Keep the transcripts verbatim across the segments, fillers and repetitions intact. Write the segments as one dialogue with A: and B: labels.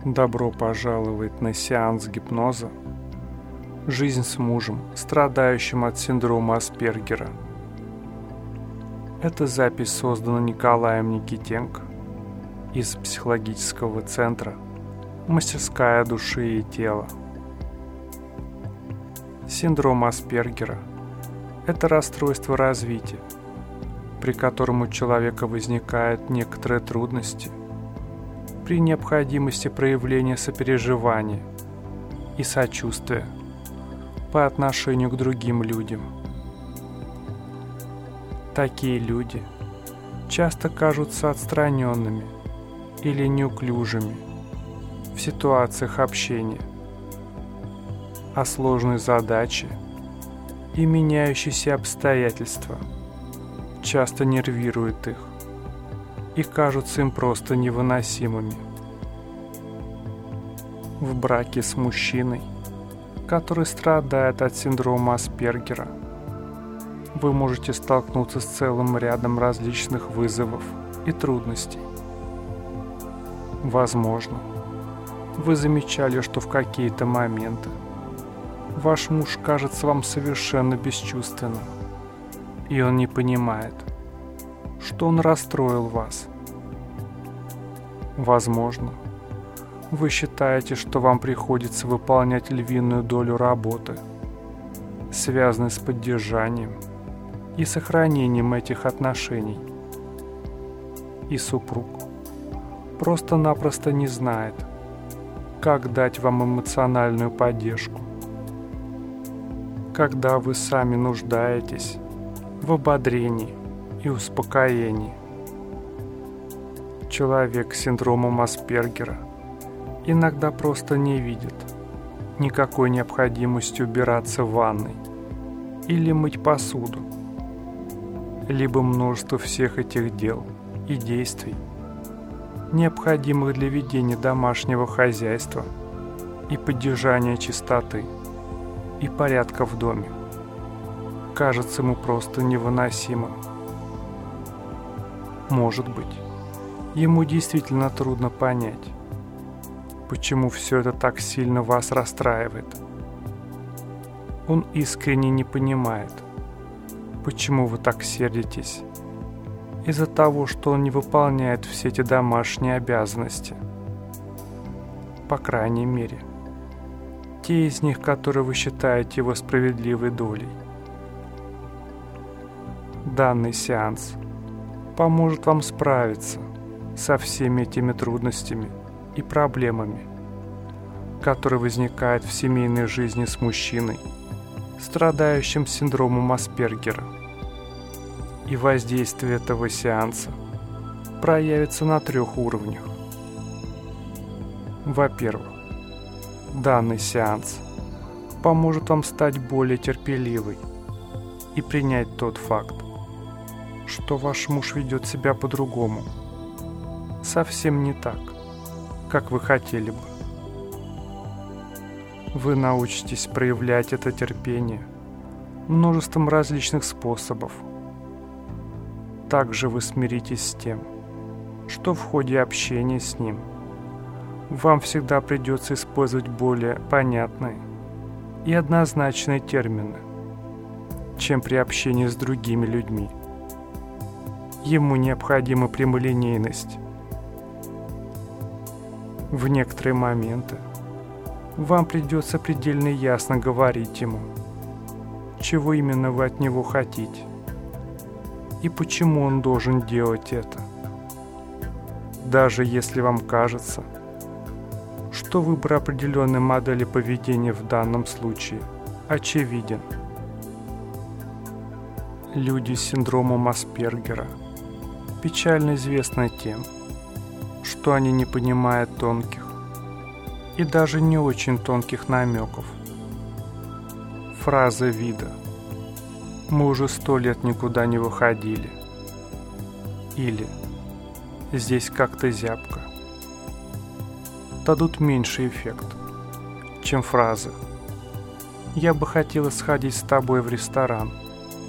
A: Добро пожаловать на сеанс гипноза «Жизнь с мужем, страдающим от синдрома Аспергера». Эта запись создана Николаем Никитенко из психологического центра «Мастерская души и тела». Синдром Аспергера – это расстройство развития, при котором у человека возникают некоторые трудности при необходимости проявления сопереживания и сочувствия по отношению к другим людям. Такие люди часто кажутся отстраненными или неуклюжими в ситуациях общения, а сложные задачи и меняющиеся обстоятельства часто нервируют их и кажутся им просто невыносимыми. В браке с мужчиной, который страдает от синдрома Аспергера, вы можете столкнуться с целым рядом различных вызовов и трудностей. Возможно, вы замечали, что в какие-то моменты ваш муж кажется вам совершенно бесчувственным, и он не понимает, что он расстроил вас. Возможно, вы считаете, что вам приходится выполнять львиную долю работы, связанной с поддержанием и сохранением этих отношений. И супруг просто-напросто не знает, как дать вам эмоциональную поддержку, когда вы сами нуждаетесь в ободрении и успокоении. Человек с синдромом Аспергера иногда просто не видит никакой необходимости убираться в ванной или мыть посуду, либо множество всех этих дел и действий, необходимых для ведения домашнего хозяйства и поддержания чистоты и порядка в доме, кажется ему просто невыносимым. Может быть, ему действительно трудно понять, почему все это так сильно вас расстраивает. Он искренне не понимает, почему вы так сердитесь из-за того, что он не выполняет все эти домашние обязанности. По крайней мере, те из них, которые вы считаете его справедливой долей. Данный сеанс поможет вам справиться со всеми этими трудностями и проблемами, которые возникают в семейной жизни с мужчиной, страдающим синдромом Аспергера. И воздействие этого сеанса проявится на трех уровнях. Во-первых, данный сеанс поможет вам стать более терпеливой и принять тот факт, что ваш муж ведет себя по-другому, совсем не так, как вы хотели бы. Вы научитесь проявлять это терпение множеством различных способов. Также вы смиритесь с тем, что в ходе общения с ним вам всегда придется использовать более понятные и однозначные термины, чем при общении с другими людьми. Ему необходима прямолинейность. В некоторые моменты вам придется предельно ясно говорить ему, чего именно вы от него хотите и почему он должен делать это. Даже если вам кажется, что выбор определенной модели поведения в данном случае очевиден. Люди с синдромом Аспергера печально известны тем, что они не понимают тонких и даже не очень тонких намеков. Фраза вида «Мы уже сто лет никуда не выходили» или «Здесь как-то зябко» дадут меньший эффект, чем фразы «Я бы хотела сходить с тобой в ресторан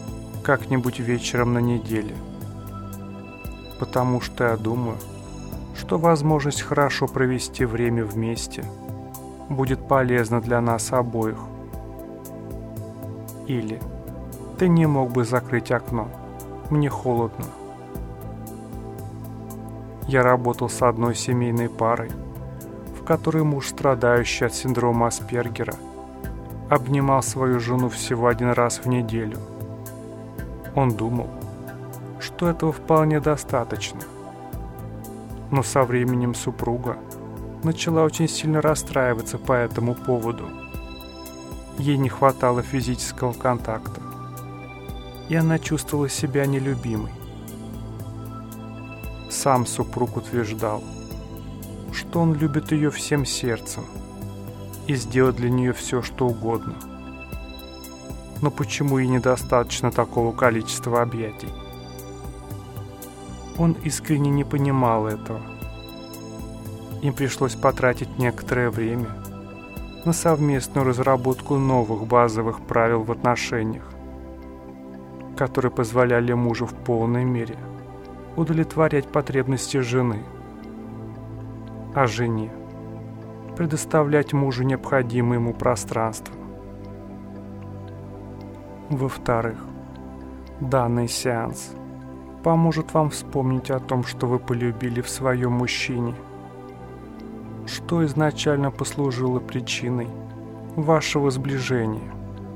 A: как-нибудь вечером на неделе, потому что я думаю, что возможность хорошо провести время вместе будет полезна для нас обоих. Или ты не мог бы закрыть окно, мне холодно. Я работал с одной семейной парой, в которой муж, страдающий от синдрома Аспергера, обнимал свою жену всего один раз в неделю. Он думал, что этого вполне достаточно. Но со временем супруга начала очень сильно расстраиваться по этому поводу. Ей не хватало физического контакта, и она чувствовала себя нелюбимой. Сам супруг утверждал, что он любит ее всем сердцем и сделает для нее все, что угодно. Но почему ей недостаточно такого количества объятий? Он искренне не понимал этого. Им пришлось потратить некоторое время на совместную разработку новых базовых правил в отношениях, которые позволяли мужу в полной мере удовлетворять потребности жены, а жене предоставлять мужу необходимое ему пространство. Во-вторых, данный сеанс поможет вам вспомнить о том, что вы полюбили в своем мужчине, что изначально послужило причиной вашего сближения.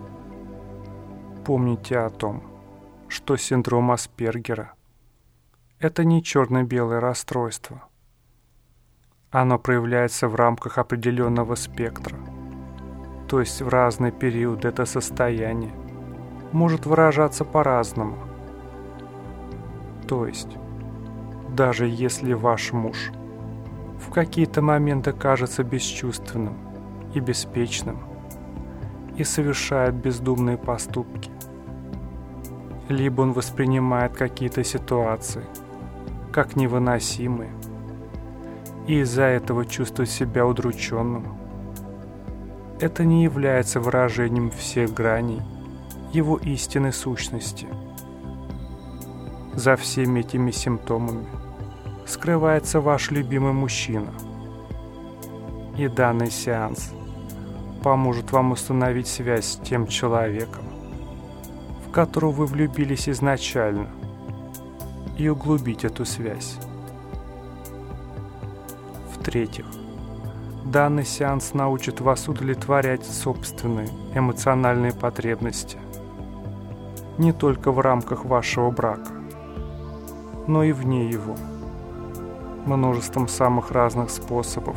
A: Помните о том, что синдром Аспергера – это не черно-белое расстройство. Оно проявляется в рамках определенного спектра, то есть в разный период это состояние может выражаться по-разному. То есть, даже если ваш муж в какие-то моменты кажется бесчувственным и беспечным и совершает бездумные поступки, либо он воспринимает какие-то ситуации как невыносимые и из-за этого чувствует себя удрученным, это не является выражением всех граней его истинной сущности. За всеми этими симптомами скрывается ваш любимый мужчина. И данный сеанс поможет вам установить связь с тем человеком, в которого вы влюбились изначально, и углубить эту связь. В-третьих, данный сеанс научит вас удовлетворять собственные эмоциональные потребности не только в рамках вашего брака, но и вне его, множеством самых разных способов.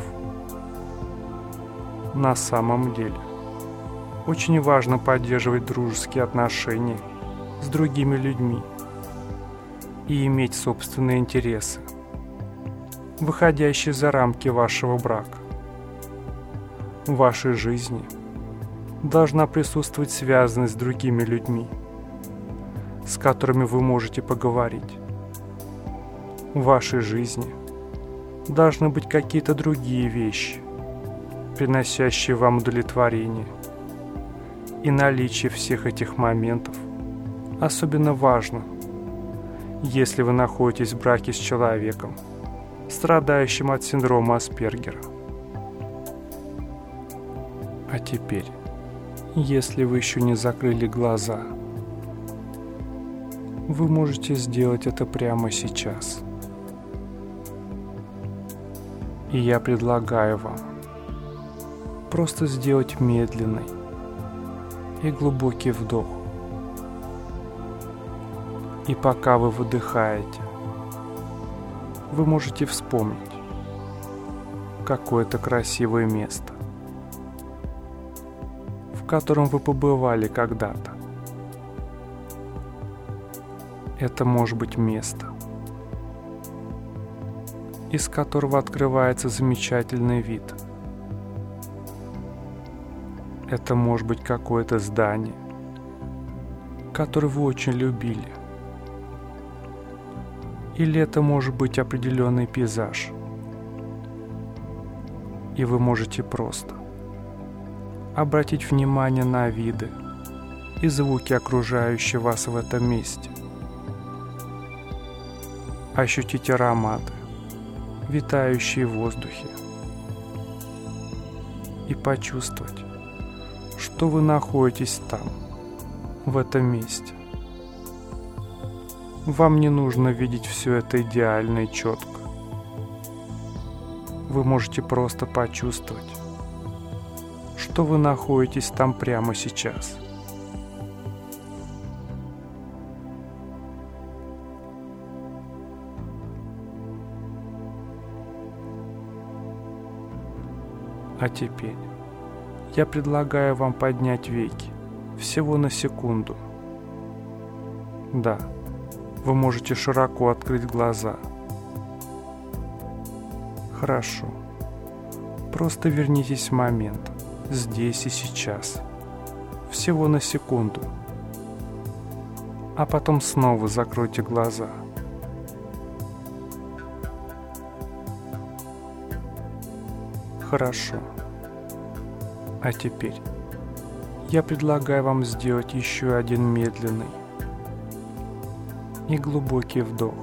A: На самом деле, очень важно поддерживать дружеские отношения с другими людьми и иметь собственные интересы, выходящие за рамки вашего брака. В вашей жизни должна присутствовать связанность с другими людьми, с которыми вы можете поговорить. В вашей жизни должны быть какие-то другие вещи, приносящие вам удовлетворение. И наличие всех этих моментов особенно важно, если вы находитесь в браке с человеком, страдающим от синдрома Аспергера. А теперь, если вы еще не закрыли глаза, вы можете сделать это прямо сейчас. И я предлагаю вам просто сделать медленный и глубокий вдох. И пока вы выдыхаете, вы можете вспомнить какое-то красивое место, в котором вы побывали когда-то. Это может быть место, из которого открывается замечательный вид. Это может быть какое-то здание, которое вы очень любили. Или это может быть определенный пейзаж. И вы можете просто обратить внимание на виды и звуки, окружающие вас в этом месте. Ощутить ароматы, витающие в воздухе, и почувствовать, что вы находитесь там, в этом месте. Вам не нужно видеть все это идеально и четко. Вы можете просто почувствовать, что вы находитесь там прямо сейчас. А теперь я предлагаю вам поднять веки всего на секунду. Да, вы можете широко открыть глаза. Хорошо. Просто вернитесь в момент, здесь и сейчас. Всего на секунду. А потом снова закройте глаза. Хорошо. А теперь я предлагаю вам сделать еще один медленный и глубокий вдох.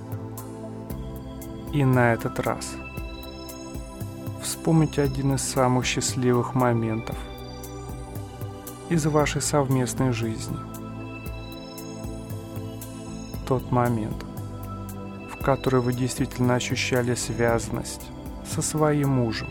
A: И на этот раз вспомните один из самых счастливых моментов из вашей совместной жизни. Тот момент, в который вы действительно ощущали связанность со своим мужем.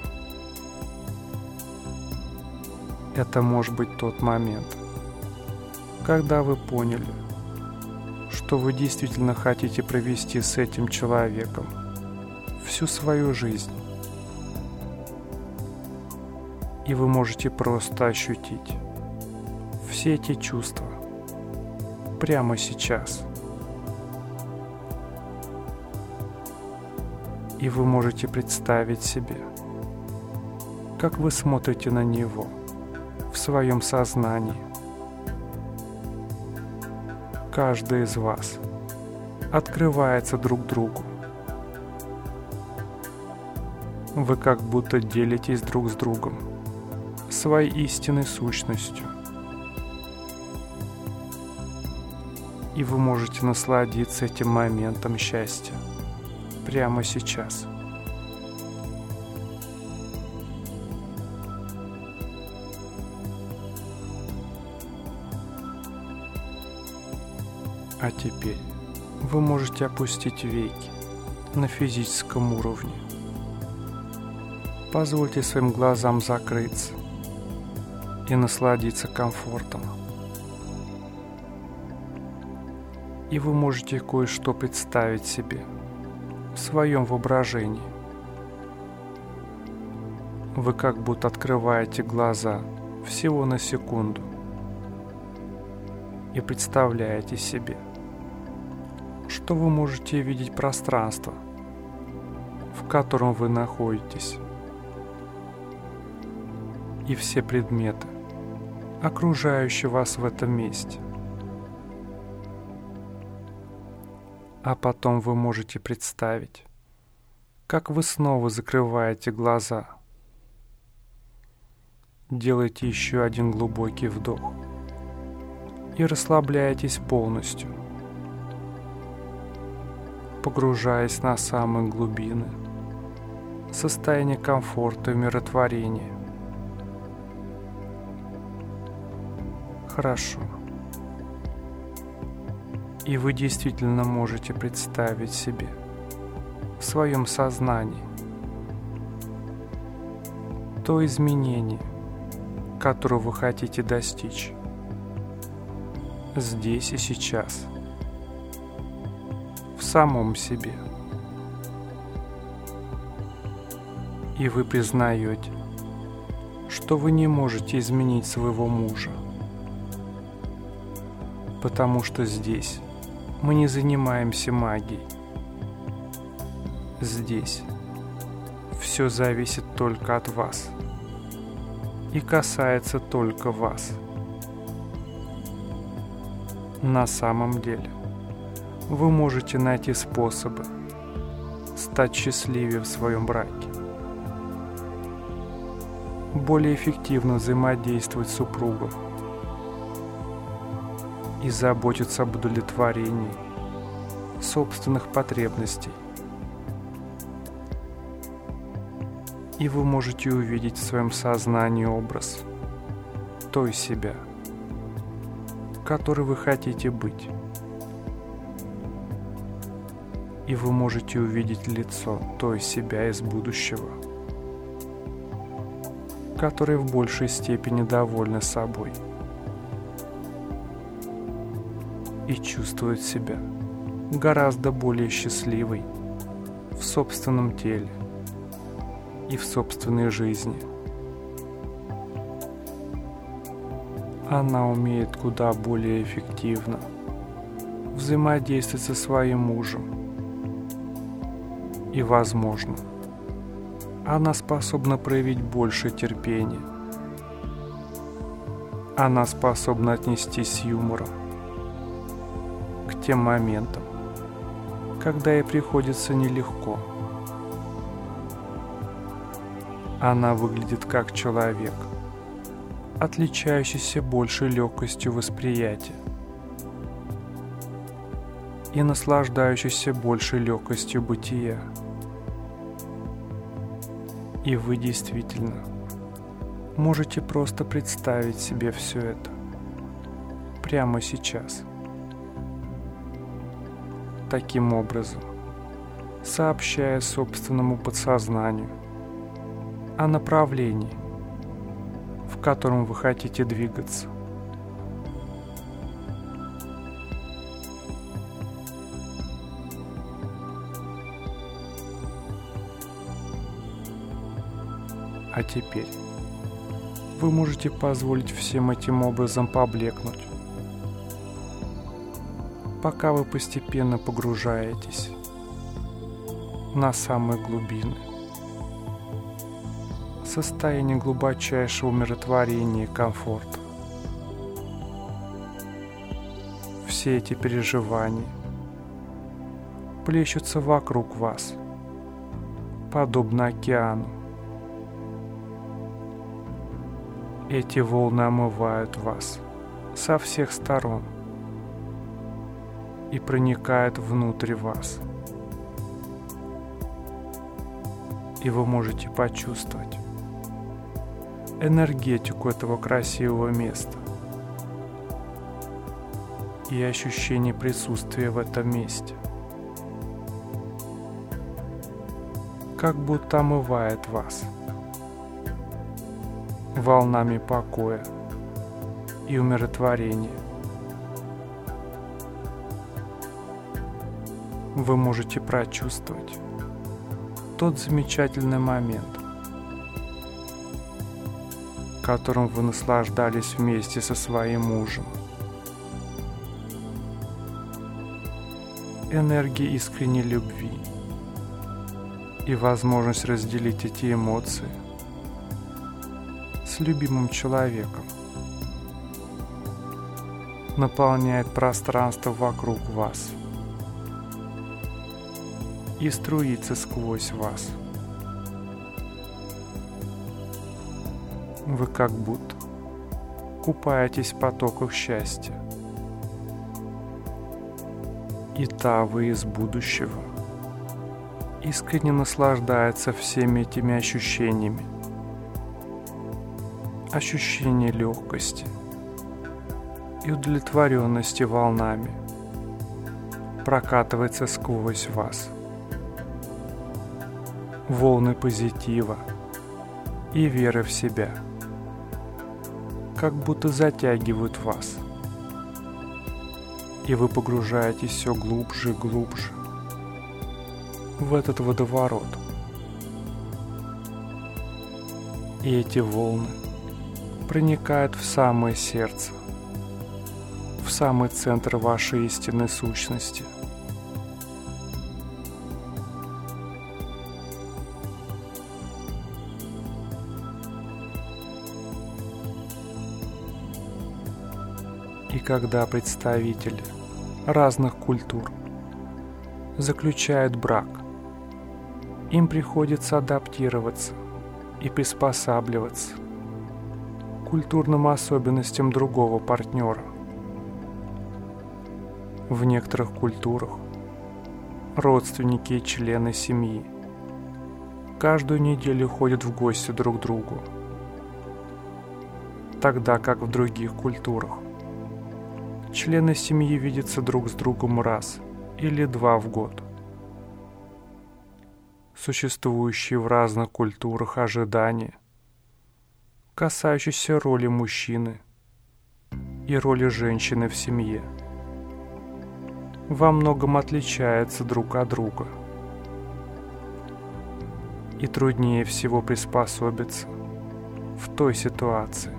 A: Это может быть тот момент, когда вы поняли, что вы действительно хотите провести с этим человеком всю свою жизнь. И вы можете просто ощутить все эти чувства прямо сейчас. И вы можете представить себе, как вы смотрите на него в своем сознании. Каждый из вас открывается друг другу. Вы как будто делитесь друг с другом своей истинной сущностью. И вы можете насладиться этим моментом счастья прямо сейчас. А теперь вы можете опустить веки на физическом уровне. Позвольте своим глазам закрыться и насладиться комфортом. И вы можете кое-что представить себе в своем воображении. Вы как будто открываете глаза всего на секунду и представляете себе, что вы можете видеть пространство, в котором вы находитесь, и все предметы, окружающие вас в этом месте. А потом вы можете представить, как вы снова закрываете глаза. Делайте еще один глубокий вдох и расслабляйтесь полностью, погружаясь на самые глубины состояния комфорта и умиротворения. Хорошо. И вы действительно можете представить себе в своем сознании то изменение, которое вы хотите достичь здесь и сейчас, в самом себе. И вы признаете, что вы не можете изменить своего мужа, потому что здесь мы не занимаемся магией. Здесь все зависит только от вас и касается только вас. На самом деле, вы можете найти способы стать счастливее в своем браке, более эффективно взаимодействовать с супругом и заботиться об удовлетворении собственных потребностей. И вы можете увидеть в своем сознании образ той себя, которой вы хотите быть. И вы можете увидеть лицо той себя из будущего, которая в большей степени довольна собой и чувствует себя гораздо более счастливой в собственном теле и в собственной жизни. Она умеет куда более эффективно взаимодействовать со своим мужем. И, возможно, она способна проявить больше терпения. Она способна отнестись с юмором к тем моментам, когда ей приходится нелегко. Она выглядит как человек, отличающийся большей легкостью восприятия и наслаждающийся большей легкостью бытия. И вы действительно можете просто представить себе все это прямо сейчас. Таким образом, сообщая собственному подсознанию о направлении, в котором вы хотите двигаться. А теперь вы можете позволить всем этим образом поблекнуть, пока вы постепенно погружаетесь на самые глубины, состояние глубочайшего умиротворения и комфорта. Все эти переживания плещутся вокруг вас, подобно океану. Эти волны омывают вас со всех сторон и проникают внутрь вас. И вы можете почувствовать энергетику этого красивого места и ощущение присутствия в этом месте, как будто омывает вас волнами покоя и умиротворения. Вы можете прочувствовать тот замечательный момент, которым вы наслаждались вместе со своим мужем. Энергия искренней любви и возможность разделить эти эмоции с любимым человеком наполняет пространство вокруг вас и струится сквозь вас. Вы как будто купаетесь в потоках счастья. И та вы из будущего искренне наслаждается всеми этими ощущениями. Ощущение легкости и удовлетворенности волнами прокатывается сквозь вас. Волны позитива и веры в себя как будто затягивают вас, и вы погружаетесь все глубже и глубже в этот водоворот. И эти волны проникают в самое сердце, в самый центр вашей истинной сущности. И когда представители разных культур заключают брак, им приходится адаптироваться и приспосабливаться к культурным особенностям другого партнера. В некоторых культурах родственники и члены семьи каждую неделю ходят в гости друг к другу, тогда как в других культурах члены семьи видятся друг с другом раз или два в год. Существующие в разных культурах ожидания, касающиеся роли мужчины и роли женщины в семье, во многом отличаются друг от друга. И труднее всего приспособиться в той ситуации,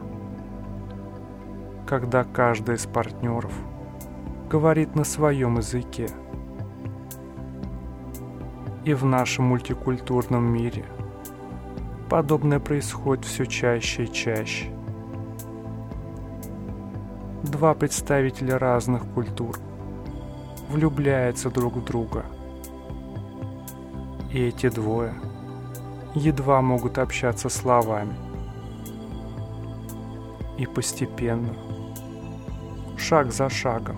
A: когда каждый из партнеров говорит на своем языке. И в нашем мультикультурном мире подобное происходит все чаще и чаще. Два представителя разных культур влюбляются друг в друга, и эти двое едва могут общаться словами. И постепенно, шаг за шагом,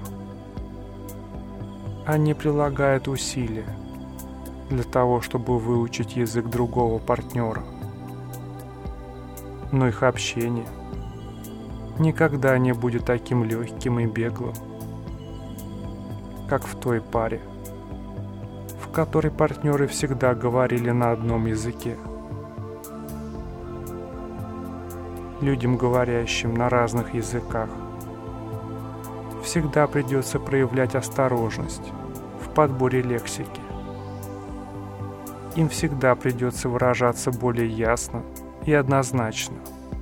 A: они прилагают усилия для того, чтобы выучить язык другого партнера. Но их общение никогда не будет таким легким и беглым, как в той паре, в которой партнеры всегда говорили на одном языке. Людям, говорящим на разных языках, всегда придется проявлять осторожность в подборе лексики. Им всегда придется выражаться более ясно и однозначно,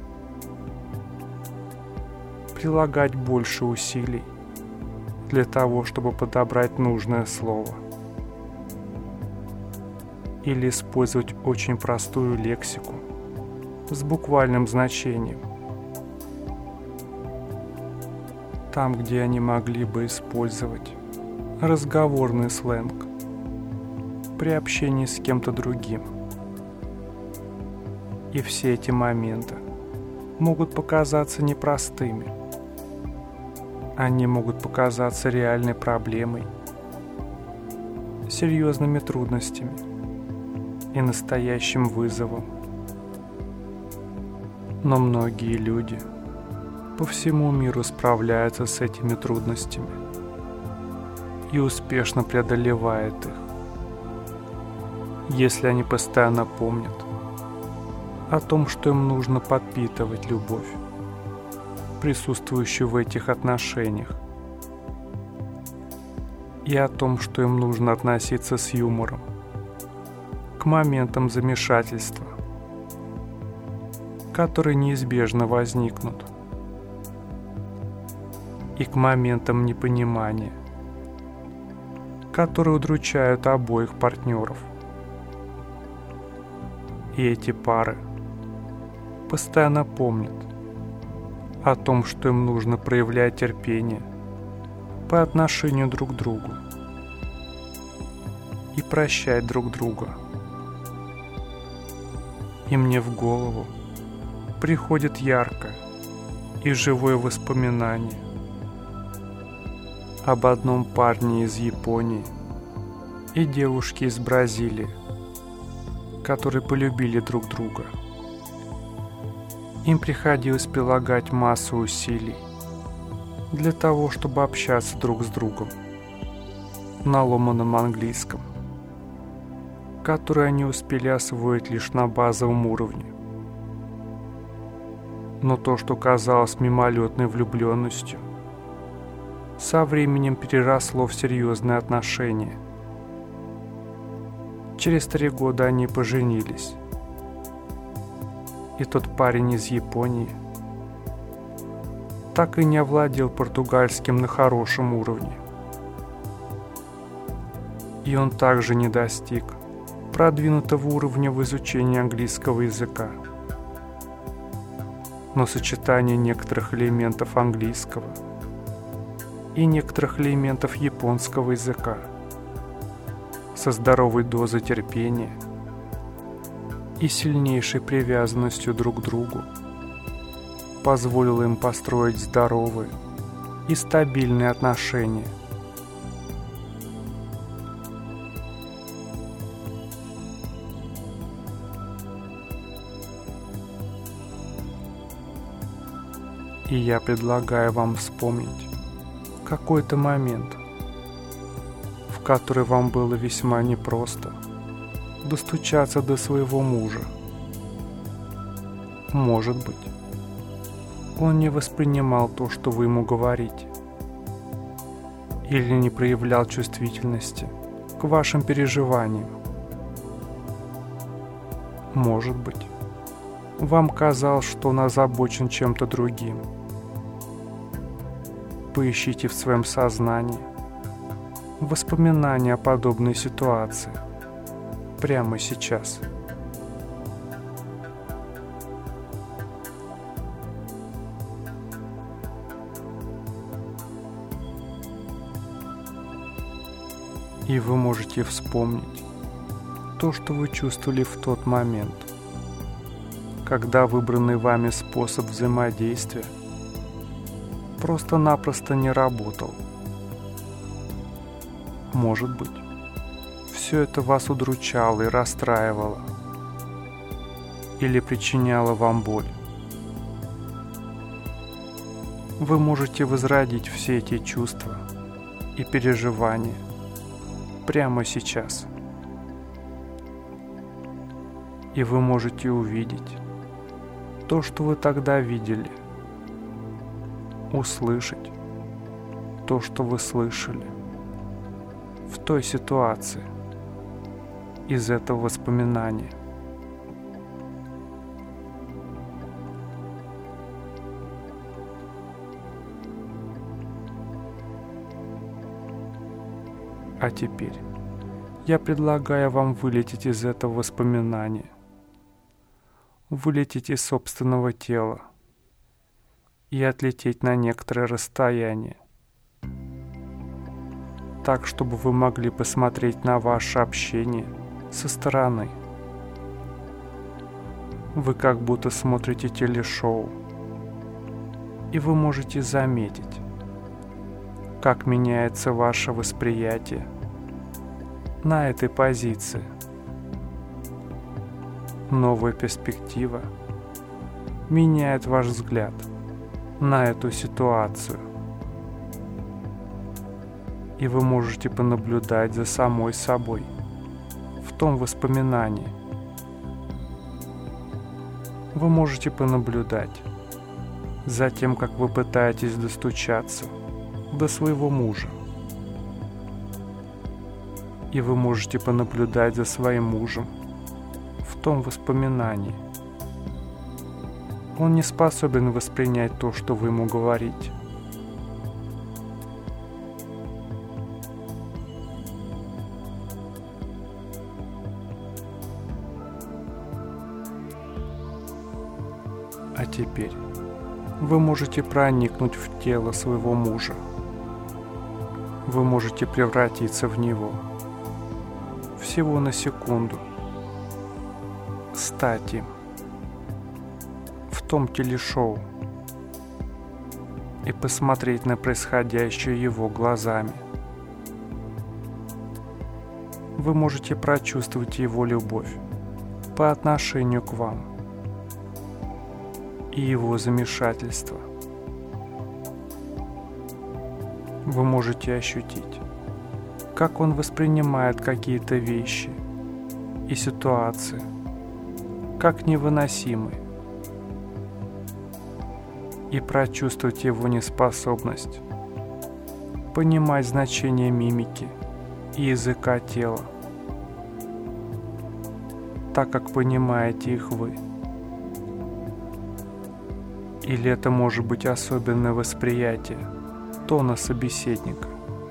A: прилагать больше усилий для того, чтобы подобрать нужное слово, или использовать очень простую лексику с буквальным значением, там, где они могли бы использовать разговорный сленг при общении с кем-то другим. И все эти моменты могут показаться непростыми. Они могут показаться реальной проблемой, серьезными трудностями и настоящим вызовом. Но многие люди по всему миру справляются с этими трудностями и успешно преодолевают их, если они постоянно помнят о том, что им нужно подпитывать любовь, присутствующую в этих отношениях, и о том, что им нужно относиться с юмором к моментам замешательства, которые неизбежно возникнут, и к моментам непонимания, которые удручают обоих партнеров. И эти пары постоянно помнят о том, что им нужно проявлять терпение по отношению друг к другу и прощать друг друга. И мне в голову приходит яркое и живое воспоминание об одном парне из Японии и девушке из Бразилии, которые полюбили друг друга. Им приходилось прилагать массу усилий для того, чтобы общаться друг с другом на ломаном английском, который они успели освоить лишь на базовом уровне. Но то, что казалось мимолетной влюбленностью, со временем переросло в серьезные отношения. Через три года они поженились. И тот парень из Японии так и не овладел португальским на хорошем уровне. И он также не достиг продвинутого уровня в изучении английского языка. Но сочетание некоторых элементов английского и некоторых элементов японского языка со здоровой дозой терпения и сильнейшей привязанностью друг к другу позволило им построить здоровые и стабильные отношения. И я предлагаю вам вспомнить какой-то момент, в который вам было весьма непросто достучаться до своего мужа. Может быть, он не воспринимал то, что вы ему говорите, или не проявлял чувствительности к вашим переживаниям. Может быть, вам казалось, что он озабочен чем-то другим. Поищите в своем сознании воспоминания о подобной ситуации прямо сейчас. И вы можете вспомнить то, что вы чувствовали в тот момент, когда выбранный вами способ взаимодействия просто-напросто не работал. Может быть, все это вас удручало и расстраивало, или причиняло вам боль. Вы можете возродить все эти чувства и переживания прямо сейчас. И вы можете увидеть то, что вы тогда видели, услышать то, что вы слышали в той ситуации из этого воспоминания. А теперь я предлагаю вам вылететь из этого воспоминания, вылететь из собственного тела и отлететь на некоторое расстояние, так, чтобы вы могли посмотреть на ваше общение со стороны. Вы как будто смотрите телешоу, и вы можете заметить, как меняется ваше восприятие на этой позиции. Новая перспектива меняет ваш взгляд на эту ситуацию. И вы можете понаблюдать за самой собой в том воспоминании. Вы можете понаблюдать за тем, как вы пытаетесь достучаться до своего мужа. И вы можете понаблюдать за своим мужем в том воспоминании. Он не способен воспринять то, что вы ему говорите. А теперь вы можете проникнуть в тело своего мужа. Вы можете превратиться в него. Всего на секунду. Стать им. В том телешоу. И посмотреть на происходящее его глазами. Вы можете прочувствовать его любовь по отношению к вам и его замешательство. Вы можете ощутить, как он воспринимает какие-то вещи и ситуации, как невыносимые, и прочувствовать его неспособность понимать значение мимики и языка тела, так как понимаете их вы. Или это может быть особенное восприятие тона собеседника,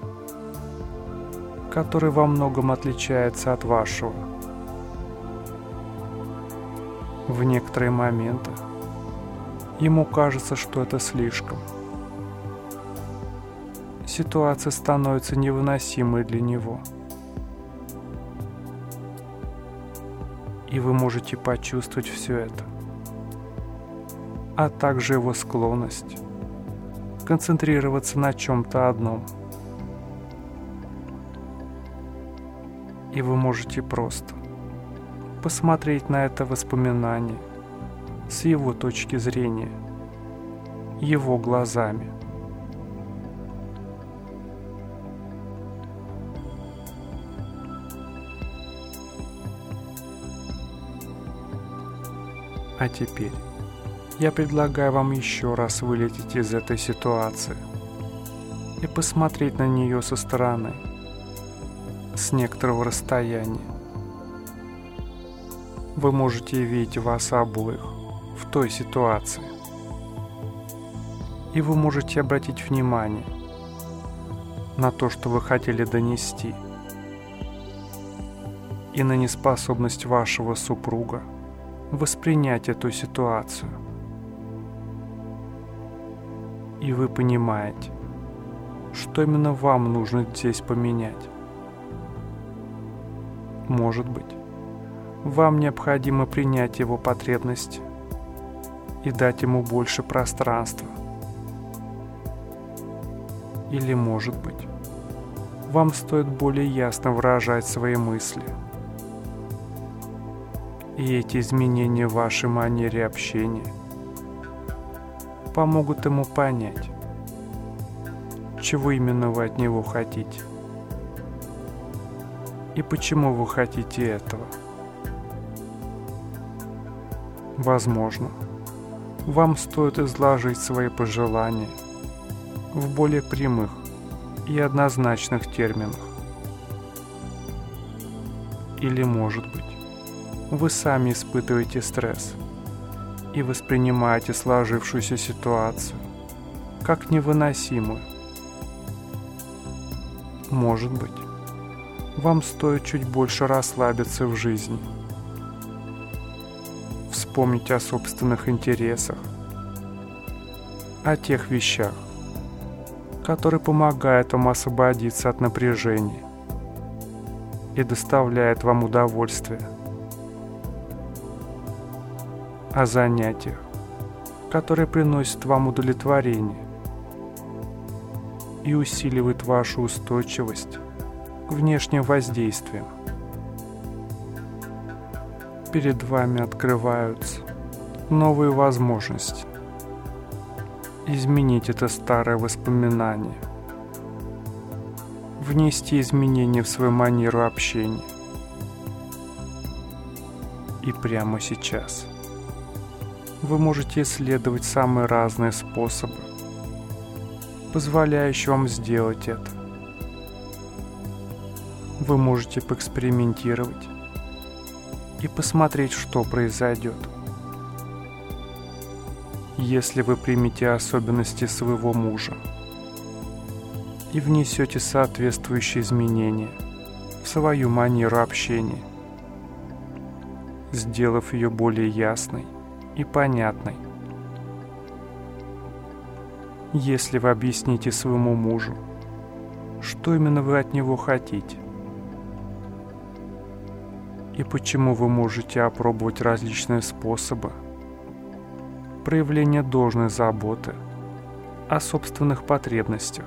A: который во многом отличается от вашего. В некоторые моменты ему кажется, что это слишком. Ситуация становится невыносимой для него. И вы можете почувствовать все это, а также его склонность концентрироваться на чем-то одном. И вы можете просто посмотреть на это воспоминание с его точки зрения его глазами. А теперь я предлагаю вам еще раз вылететь из этой ситуации и посмотреть на нее со стороны, с некоторого расстояния. Вы можете видеть вас обоих в той ситуации. И вы можете обратить внимание на то, что вы хотели донести, и на неспособность вашего супруга воспринять эту ситуацию. И вы понимаете, что именно вам нужно здесь поменять. Может быть, вам необходимо принять его потребности и дать ему больше пространства. Или, может быть, вам стоит более ясно выражать свои мысли. И эти изменения в вашей манере общения помогут ему понять, чего именно вы от него хотите и почему вы хотите этого. Возможно, вам стоит изложить свои пожелания в более прямых и однозначных терминах. Или, может быть, вы сами испытываете стресс и воспринимаете сложившуюся ситуацию как невыносимую. Может быть, вам стоит чуть больше расслабиться в жизни, вспомнить о собственных интересах, о тех вещах, которые помогают вам освободиться от напряжения и доставляют вам удовольствие, о занятиях, которые приносят вам удовлетворение и усиливают вашу устойчивость к внешним воздействиям. Перед вами открываются новые возможности изменить это старое воспоминание, внести изменения в свою манеру общения. И прямо сейчас вы можете исследовать самые разные способы, позволяющие вам сделать это. Вы можете поэкспериментировать и посмотреть, что произойдет. Если вы примете особенности своего мужа и внесете соответствующие изменения в свою манеру общения, сделав ее более ясной и понятной. Если вы объясните своему мужу, что именно вы от него хотите, и почему вы можете опробовать различные способы проявления должной заботы о собственных потребностях.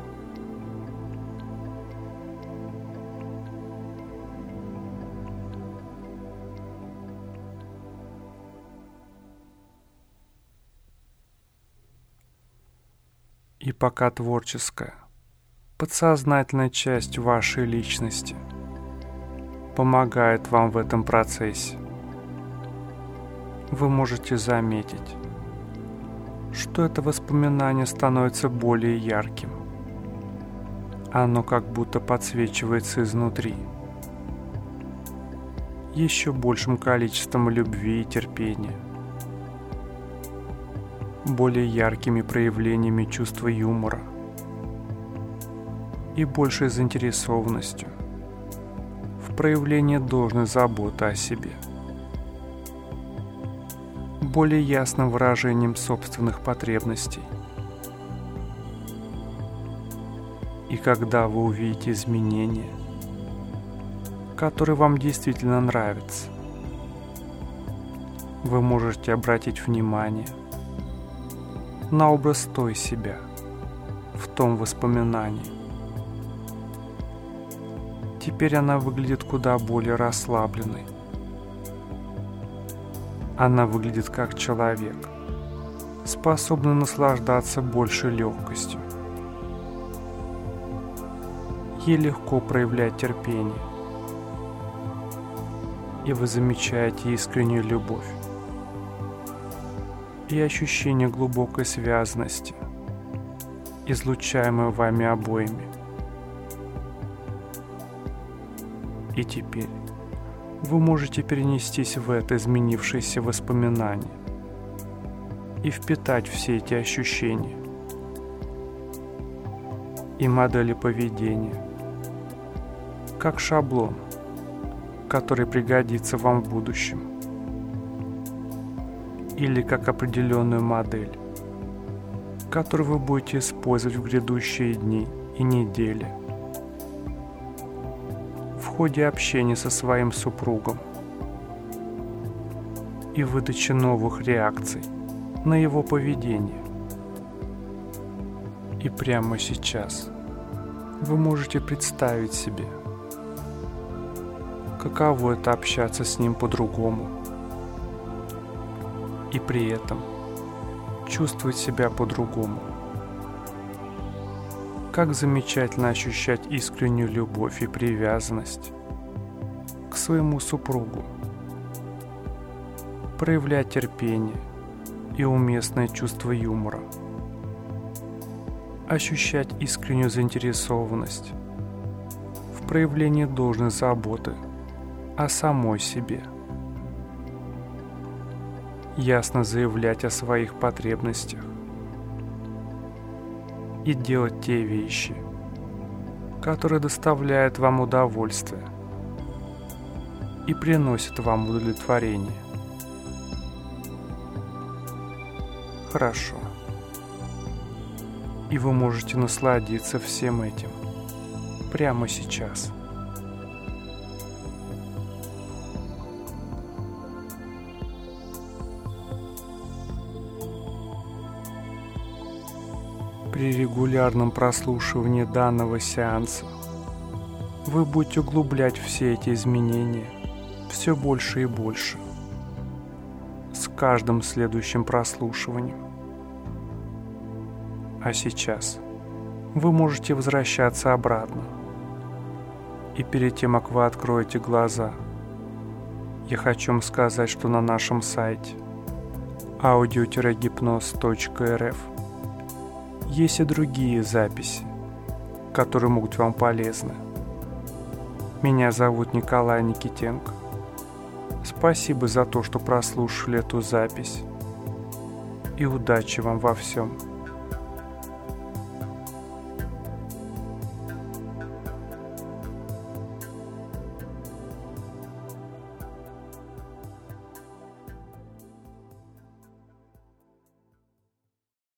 A: И пока творческая, подсознательная часть вашей личности помогает вам в этом процессе, вы можете заметить, что это воспоминание становится более ярким. Оно как будто подсвечивается изнутри еще большим количеством любви и терпения, более яркими проявлениями чувства юмора и большей заинтересованностью в проявлении должной заботы о себе, более ясным выражением собственных потребностей. И когда вы увидите изменения, которые вам действительно нравятся, вы можете обратить внимание на образ той себя в том воспоминании. Теперь она выглядит куда более расслабленной. Она выглядит как человек, способны наслаждаться большей легкостью. Ей легко проявлять терпение, и вы замечаете искреннюю любовь и ощущение глубокой связанности, излучаемой вами обоими. И теперь вы можете перенестись в это изменившееся воспоминание и впитать все эти ощущения и модели поведения как шаблон, который пригодится вам в будущем, или как определенную модель, которую вы будете использовать в грядущие дни и недели в ходе общения со своим супругом и выдачи новых реакций на его поведение. И прямо сейчас вы можете представить себе, каково это общаться с ним по-другому и при этом чувствовать себя по-другому. Как замечательно ощущать искреннюю любовь и привязанность к своему супругу, проявлять терпение и уместное чувство юмора, ощущать искреннюю заинтересованность в проявлении должной заботы о самой себе, ясно заявлять о своих потребностях и делать те вещи, которые доставляют вам удовольствие и приносят вам удовлетворение. Хорошо. И вы можете насладиться всем этим прямо сейчас. При регулярном прослушивании данного сеанса вы будете углублять все эти изменения все больше и больше с каждым следующим прослушиванием. А сейчас вы можете возвращаться обратно. И перед тем, как вы откроете глаза, я хочу вам сказать, что на нашем сайте аудио гипноз точка эр эф есть и другие записи, которые могут вам полезны. Меня зовут Николай Никитенко. Спасибо за то, что прослушали эту запись. И удачи вам во всем.